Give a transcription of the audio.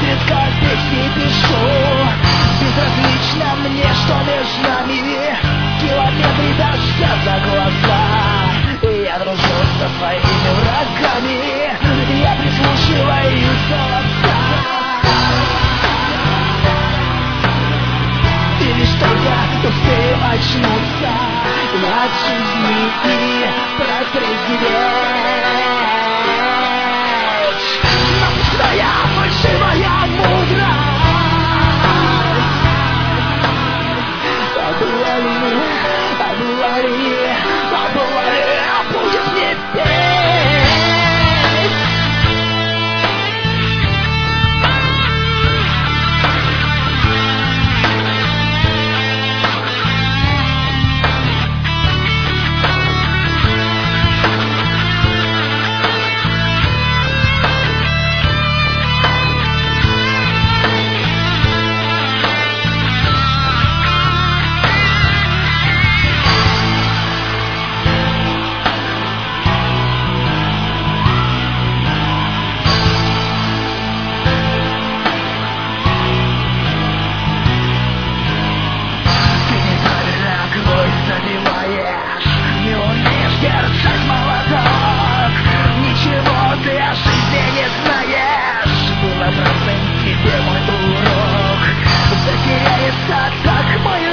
будет, как песни пишу. Безразлично мне, что между нами километры дождя за глаза. И я дружу со своими врагами, я прислушиваюсь голоса. И лишь только успею очнуться от жизни и протрезветь. Напускная фальшивая мудрость. А была ли, будет мне петь. Не умеешь держать молоток, ничего ты о жизни не знаешь. Был обратным тебе мой урок. Затеряется так мой